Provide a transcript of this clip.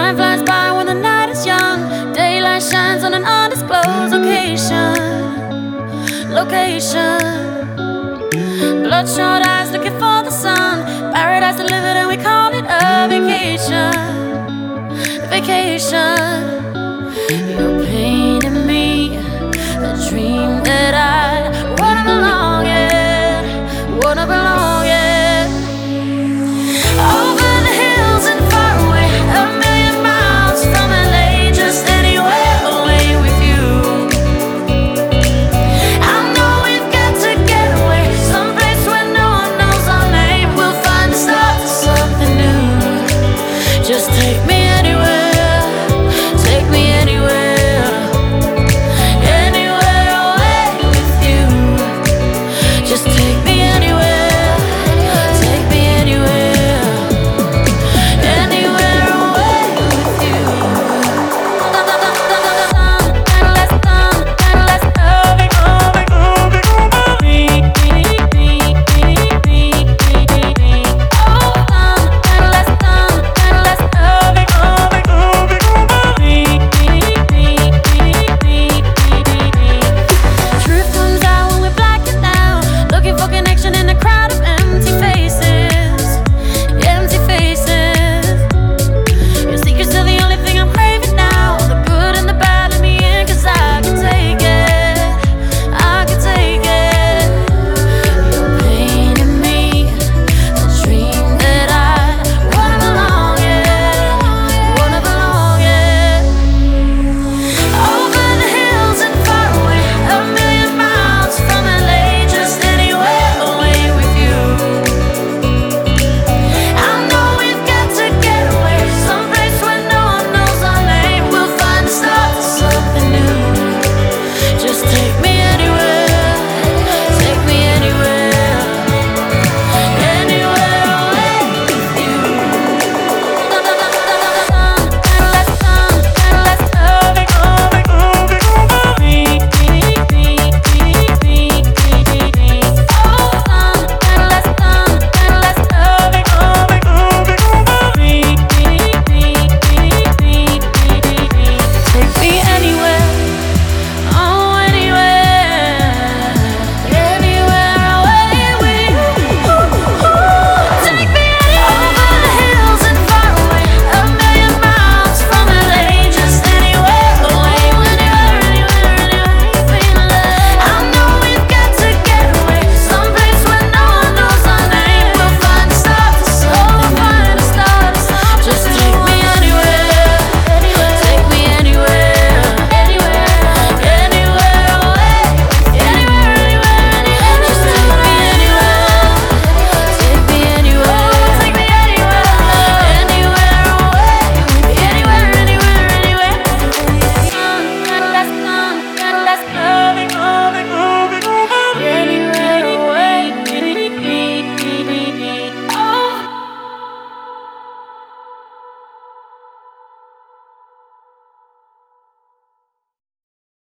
Time flies by when the night is young. Daylight shines on an undisclosed location. Bloodshot eyes looking for the sun. Paradise delivered and we call it a vacation. You're painting me a dream that I wanna belong in, wanna belong in. Over the hills and far away, a million miles from LA, just anywhere away with you. I know we've got to get away, someplace where no one knows our name. We'll find the start to something new. Just take me